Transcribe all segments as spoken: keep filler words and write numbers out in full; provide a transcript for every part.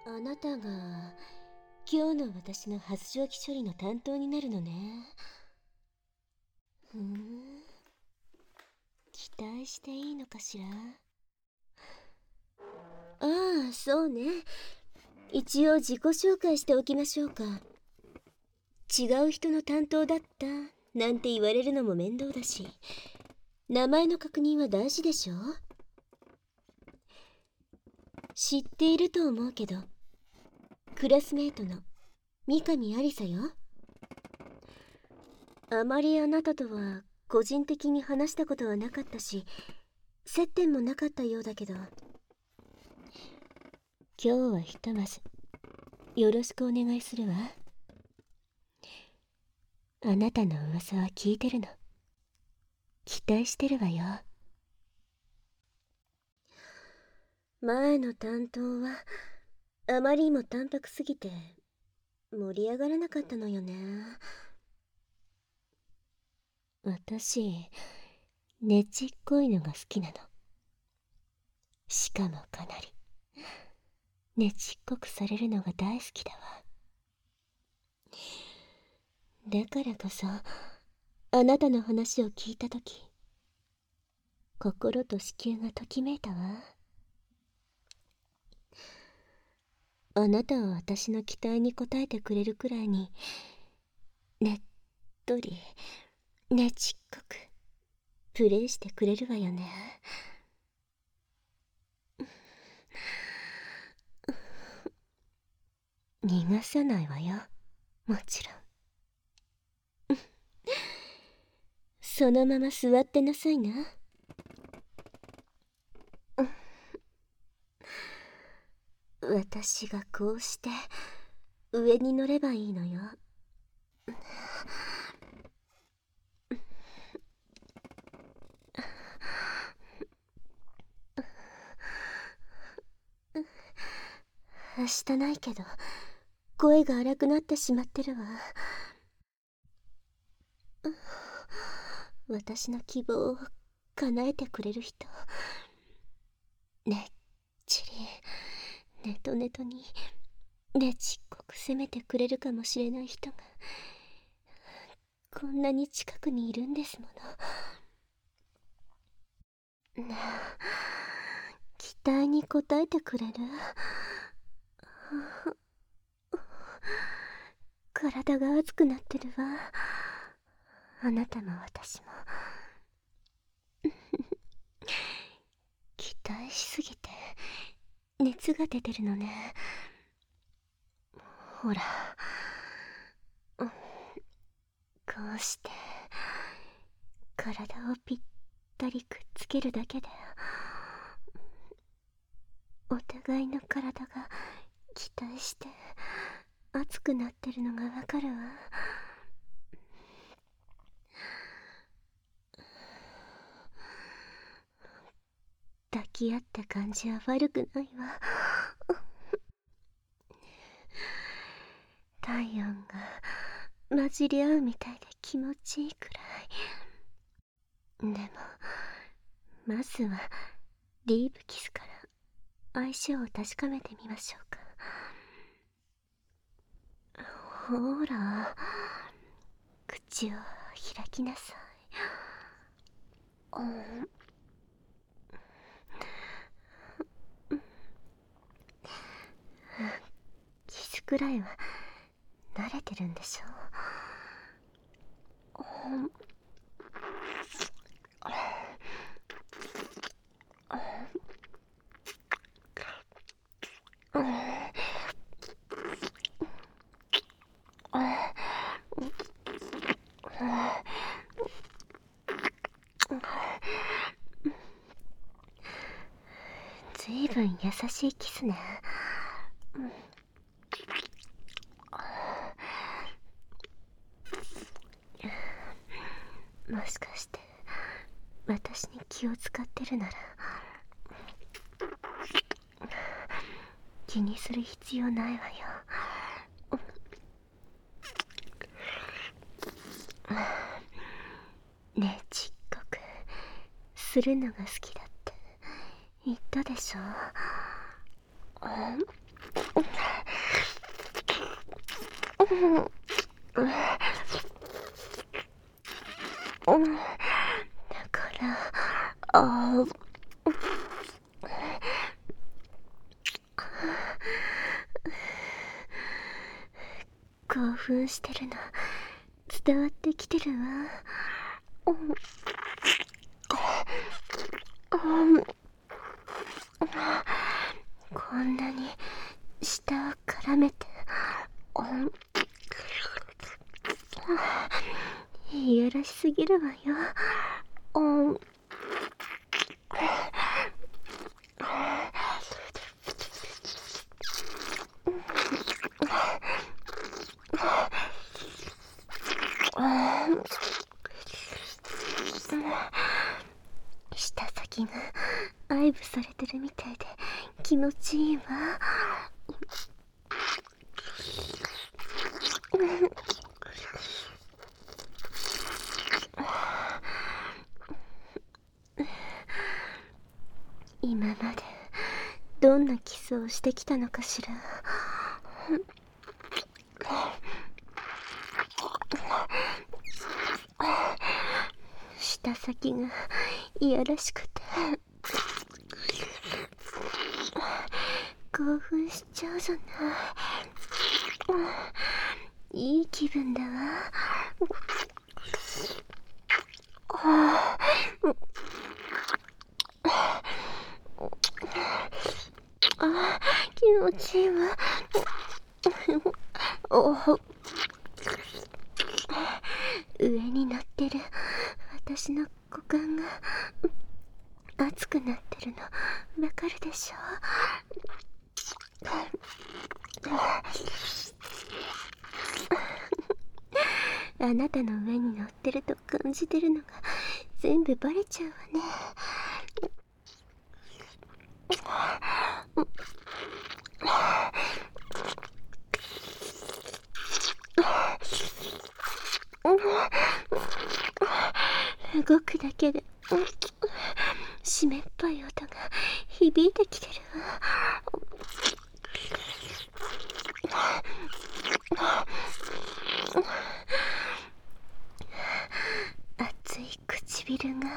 あなたが今日の私の発情期処理の担当になるのね。ふーん、期待していいのかしら。ああ、そうね。一応自己紹介しておきましょうか。違う人の担当だったなんて言われるのも面倒だし、名前の確認は大事でしょ。知っていると思うけど、クラスメートの三上有沙よ。あまりあなたとは個人的に話したことはなかったし、接点もなかったようだけど、今日はひとまずよろしくお願いするわ。あなたの噂は聞いてるの。期待してるわよ。前の担当はあまりにも淡白すぎて盛り上がらなかったのよね。私、ねちっこいのが好きなの。しかもかなりねちっこくされるのが大好きだわ。だからこそあなたの話を聞いたとき、心と子宮がときめいたわ。あなたは私の期待に応えてくれるくらいにねっとりねちっこくプレイしてくれるわよね。逃がさないわよ、もちろん。そのまま座ってなさいな。私がこうして上に乗ればいいのよ。はしたないけど声が荒くなってしまってるわ。私の希望を叶えてくれる人、ねっちりネトネトにねちっこく責めてくれるかもしれない人がこんなに近くにいるんですもの。ねえ、期待に応えてくれる？体が熱くなってるわ。あなたも私も。期待しすぎて熱が出てるのね。ほら、こうして体をぴったりくっつけるだけでお互いの体が期待して熱くなってるのがわかるわ。抱き合った感じは悪くないわ。体温が混じり合うみたいで気持ちいいくらい。でもまずはディープキスから相性を確かめてみましょうか。ほら、口を開きなさい。キスくらいは慣れてるんでしょ。ずいぶん優しいキスね。もしかして私に気を使ってるなら気にする必要ないわよ。ねちっこくするのが好きだって言ったでしょ。 だから、あー興奮してるの伝わってきてるわ。こんなに舌を絡めていやらしすぎるわよ。舌先が愛撫されてるみたいで気持ちいいわ。今までどんなキスをしてきたのかしら。舌先がいやらしくて興奮しちゃうじゃない。いい気分だわ。あ、気持ちいいわ。お上に乗ってる私の股間が熱くなってるのわかるでしょ。あなたの上に乗ってると感じてるのが全部バレちゃうわね。動くだけで湿っぽい音が響いてきてるわ。熱い唇が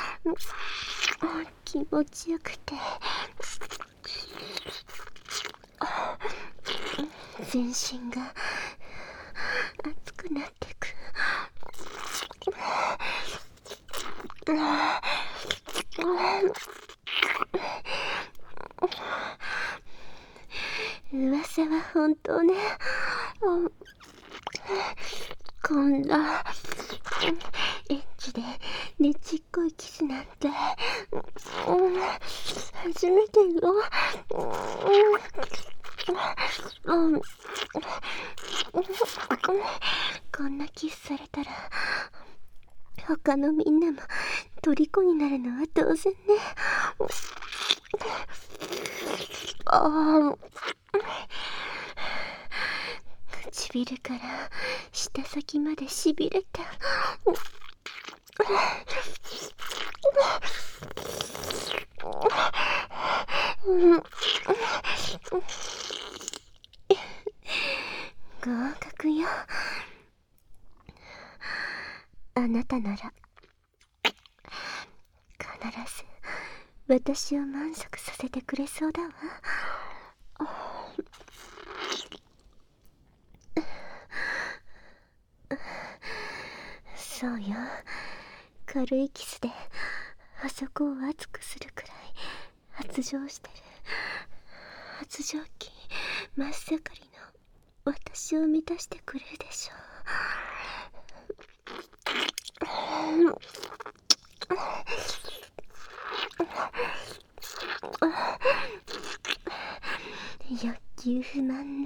気持ちよくて全身が熱くなってく。噂は本当ね。こんなエッチでねちっこいキスなんて初めてよ。こんなキスされたら他のみんなも虜になるのは当然ね。ああ、唇から舌先までしびれた。合格よ。あなたなら必ず私を満足させてくれそうだわ。そうよ。軽いキスであそこを熱くするくらい発情してる。発情期真っ盛りの私を満たしてくれるでしょう。欲求不満で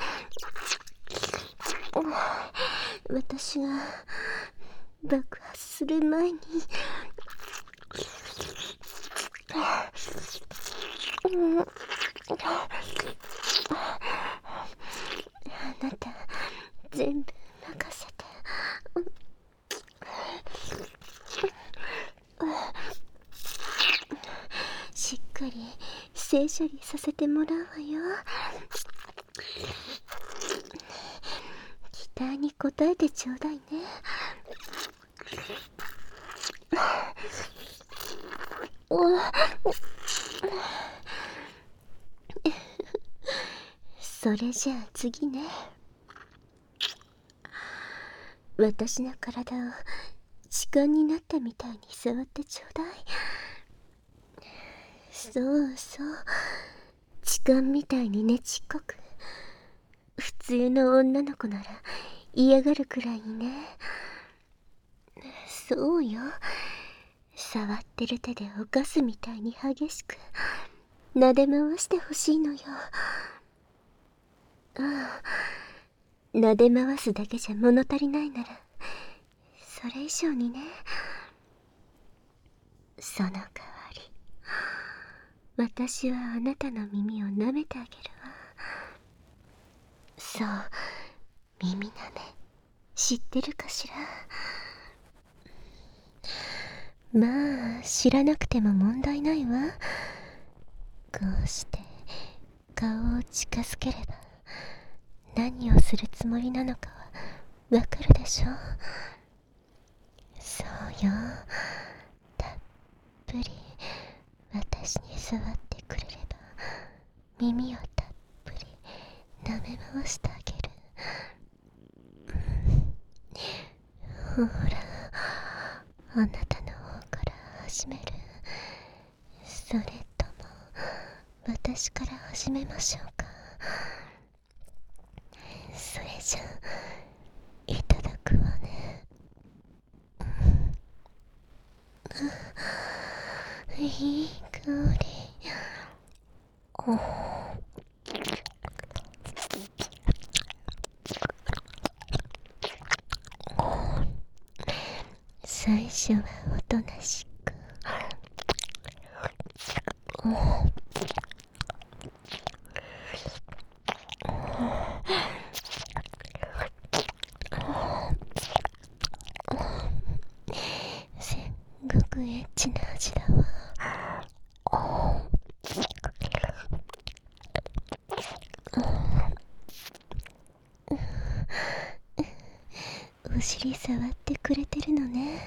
私が爆発する前にあなた全部任せて。しっかり正処理させてもらうわよ。 答えてちょうだいね。それじゃあ次ね。私の体を痴漢になったみたいに触ってちょうだい。そうそう、痴漢みたいにねちっこく。普通の女の子なら嫌がるくらいにね。そうよ、触ってる手で犯すみたいに激しく撫で回してほしいのよ。ああ、撫で回すだけじゃ物足りないならそれ以上にね。その代わり私はあなたの耳を舐めてあげるわ。そう、耳舐め知ってるかしら。まあ知らなくても問題ないわ。こうして顔を近づければ何をするつもりなのかはわかるでしょ。そうよ、たっぷり私に座ってくれれば耳をたっぷり舐め回してあげる。ほら、あなたの方から始める？それとも私から始めましょうか。それじゃいただくわね。いい香り。お最初はおとなしく、すっごくエッチな味だわ。お尻触ってくれてるのね。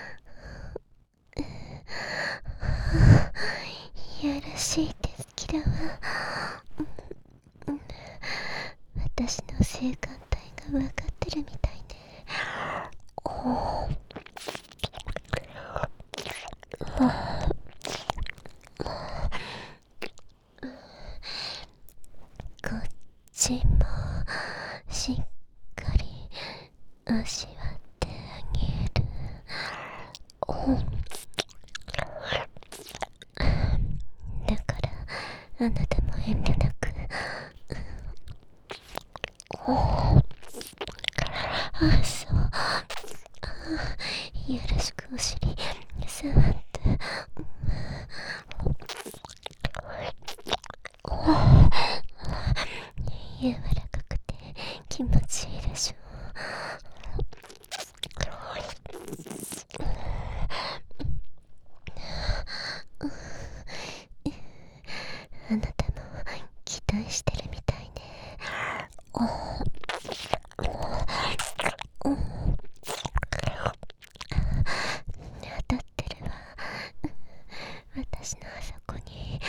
やらしい手つきだわ。私の性感帯が分かってるみたいね。こっちもしっかり味わってあげる。だからあなたも遠慮なく。あ、そう。よろしくお尻触って。柔らかくて気持ちいいでしょ。あなたも期待してるみたいね。当たってるわ、私のあそこに。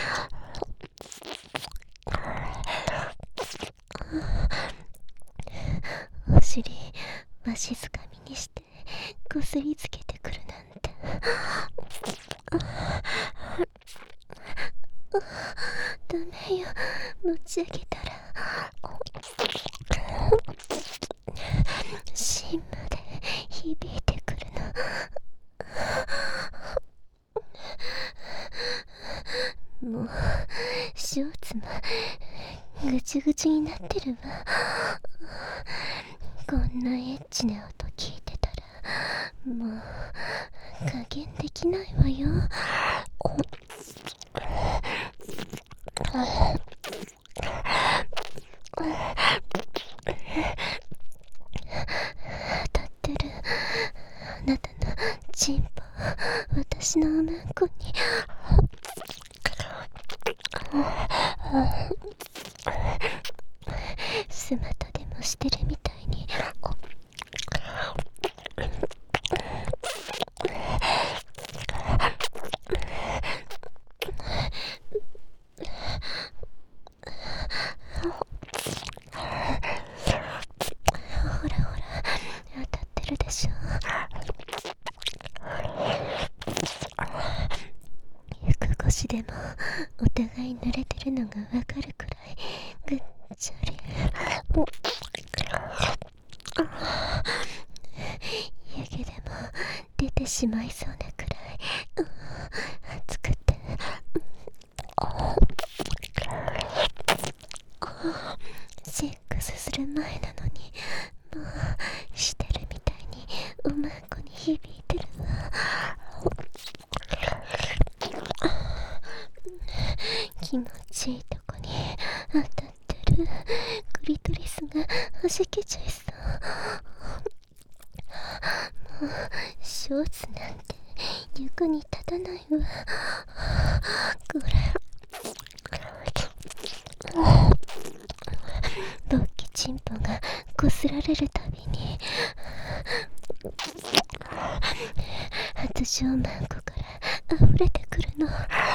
お尻わしづかみにしてこすりつけてくるなんて。ダメよ、持ち上げたら芯まで響いてくるの。もうショーツもぐちゅぐちゅになってるわ。こんなエッチな音聞いてたらもう加減できないわよ。当たってるあなたのチンポ私のおまんこに。スマトでもしてるみたいにしでもお互い濡れてるのがわかるくらいぐっちゃり湯気でも出てしまいそうなくらい熱くてセックスする前なのにもうしてるみたいにうまい子に響いてるわ。気持ちいいとこに当たってるクリトリスが弾けちゃいそう。もうショーツなんて役に立たないわ。これボッキチンポがこすられるたびに初小マンコから溢れてくるの。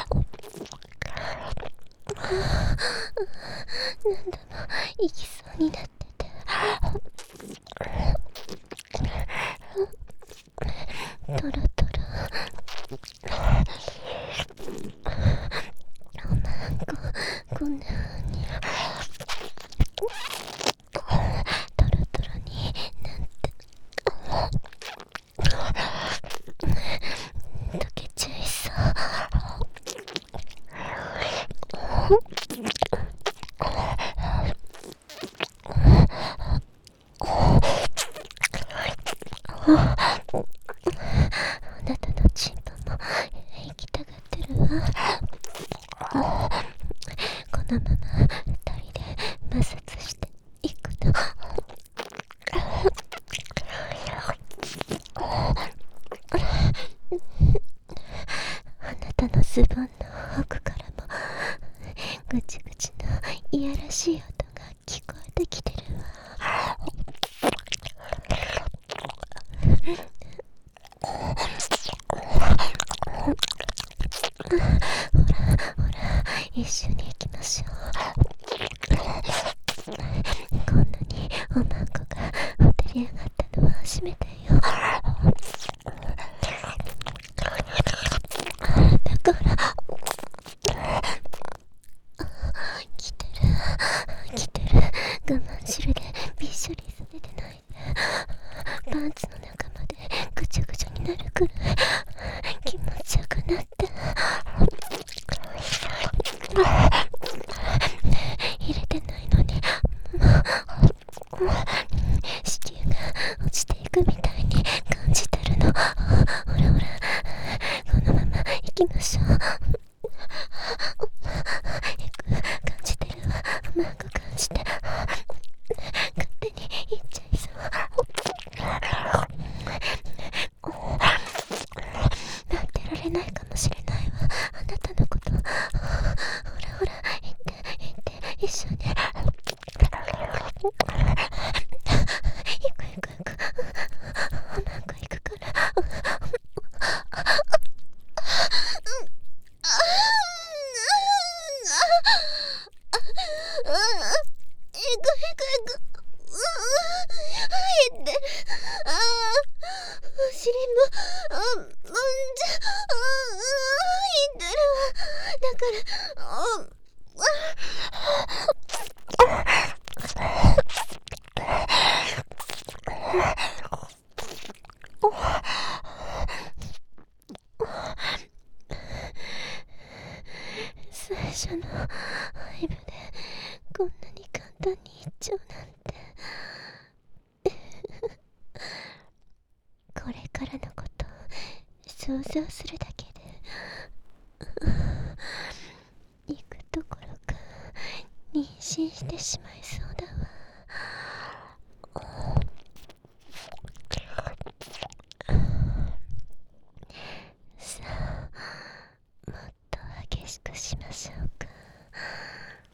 何度も行きそうになっててトロトロおまんここんな風にトロトロになんて溶けちゃいそう。あなたのチンポも行きたがってるわ。このまま二人で摩擦していくの。あなたのズボンの奥からもぐちぐちのいやらしい音が聞こえてきてるわ。ほらほら一緒に行きましょう。こんなにおまんこがほてり上がったのは初めてよ。だから来てる来てる我慢汁でびっしょりされてないでパンツの中までぐちゃぐちゃになるくらい気持ちよくなって入れてないのに子宮が落ちていくみたいに感じてるの。ほらほらこのまま行きましょう。感じてるわ。うまく感じて勝手に行っちゃいそう。待ってられないかもしれないわ。あなたのことほらほら行って行って一緒に行く行く行くおまんこ行くからお尻もあもんじゃああ痛いわ。だからあ最初のライブでこんなに簡単にいっちゃうなんてこれからのこと想像するだけで行くどころか妊娠してしまいそうだわ。さあもっと激しくしましょうか。